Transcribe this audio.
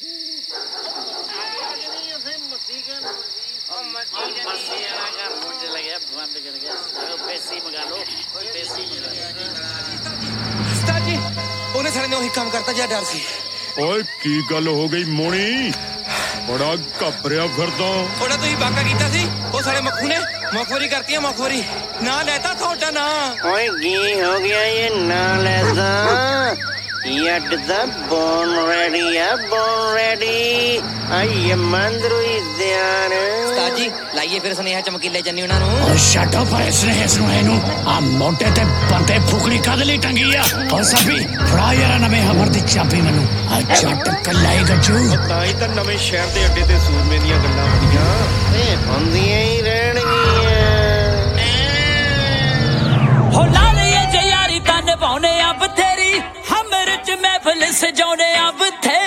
ਜੀ ਉਹਨੇ ਸਾਰੇ ਨੇ ਉਹੀ ਕੰਮ ਕਰਤਾ ਜਿਹਾ ਡਰ ਸੀ। ਓਏ ਕੀ ਗੱਲ ਹੋ ਗਈ ਮੋਣੀ? ਬੜਾ ਘਬਰਿਆ ਫਿਰਦਾ। ਉਹਦਾ ਤੁਸੀਂ ਬਾਕਾ ਕੀਤਾ ਸੀ, ਉਹ ਸਾਰੇ ਮੱਖੂ ਨੇ ਮਖੌਰੀ ਕਰਤੀ ਹੈ। ਮਖੌਰੀ ਨਾ ਲੈਤਾ ਤੁਹਾਡਾ ਨਾ। ਓਏ ਕੀ ਹੋ ਗਿਆ ਇਹ ਨਾ ਲੈਦਾ? ਯੱਡ ਦਾ ਬੋਨ ਰੈਡੀ ਆ, ਬੋਨ ਰੈਡੀ। ਆਈਏ ਮੰਦਰੂਈ ਧਿਆਨ। ਉਸਤਾਦ ਜੀ ਲਾਈਏ ਫਿਰ ਸੁਨੇਹਾ ਚਮਕੀਲੇ ਜੰਨੀ ਉਹਨਾਂ ਨੂੰ। ਓ ਛੱਡੋ ਪਰ ਸੁਨੇਹੇ ਸੁਨੇਹੇ ਨੂੰ। ਆ ਮੋਢੇ ਤੇ ਬੰਦੇ ਫੁਕਰੀ ਕਦ ਲਈ ਟੰਗੀ ਆ? ਓ ਸਭੀ ਫੜਾ ਯਾਰਾ ਨਵੇਂ ਹਮਰ ਦੀ ਚਾਬੀ ਮੈਨੂੰ। ਆ ਛੱਟ ਕੱਲਾਈ ਗੱਜੂ। ਤਾਂ ਹੀ ਤਾਂ ਨਵੇਂ ਸ਼ਹਿਰ ਦੇ ਅੱਡੇ ਤੇ ਸੂਰਮੇ ਦੀਆਂ ਗੱਲਾਂ ਹੁੰਦੀਆਂ। ਇਹ ਹੁੰਦੀਆਂ ਹੀ ਰਹਿਣਗੀਆਂ। ਹੋ ਲਾ ਲਈਏ ਜੇ ਯਾਰੀ ਤਾਂ ਨਿਭਾਉਣੇ ਆ ਬਥੇਰੀ, ਹਮਰ ਚ ਮਹਿਫਲ ਸਜਾਉਣੇ ਆ ਬਥੇਰੀ।